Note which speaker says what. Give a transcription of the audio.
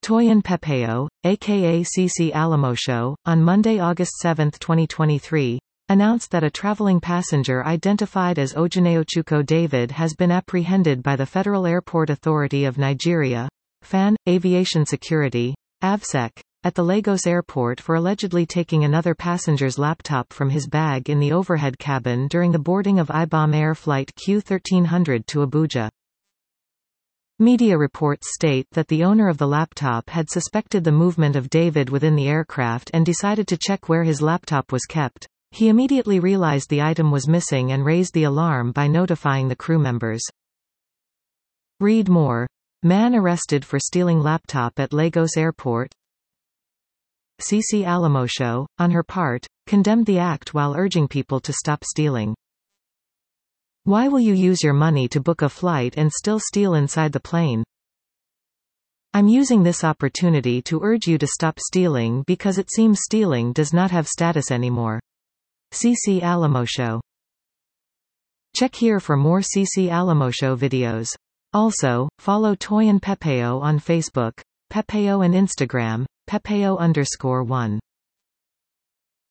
Speaker 1: Toyin Pepeo, aka CeCe Alamosho, on Monday, August 7, 2023, announced that a traveling passenger identified as Ojuneochukwu David has been apprehended by the Federal Airport Authority of Nigeria, FAN, Aviation Security, AVSEC, at the Lagos airport for allegedly taking another passenger's laptop from his bag in the overhead cabin during the boarding of IBOM Air Flight Q1300 to Abuja. Media reports state that the owner of the laptop had suspected the movement of David within the aircraft and decided to check where his laptop was kept. He immediately realized the item was missing and raised the alarm by notifying the crew members. Read more. Man arrested for stealing laptop at Lagos Airport. CeCe Alamosho, on her part, condemned the act while urging people to stop stealing. Why will you use your money to book a flight and still steal inside the plane? I'm using this opportunity to urge you to stop stealing because it seems stealing does not have status anymore. CeCe Alamosho. Check here for more CeCe Alamosho videos. Also, follow Toyin Pepeo on Facebook, Pepeo and Instagram, Pepeo_1.